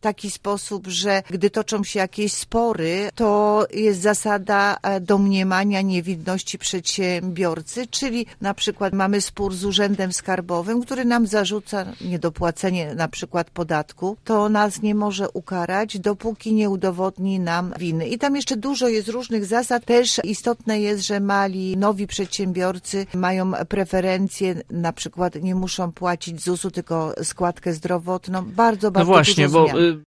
taki sposób, że gdy toczą się jakieś spory, to jest zasada domniemania niewinności przedsiębiorcy, czyli na przykład mamy spór z urzędem skarbowym, który nam zarzuca niedopłacenie na przykład podatku, to nas nie może ukarać, dopóki nie udowodni nam winy. I tam jeszcze dużo jest różnych zasad. Też istotne jest, że nowi przedsiębiorcy mają preferencje, na przykład nie muszą płacić ZUS-u, tylko składkę zdrowotną. Bardzo No właśnie, dużo bo zmian.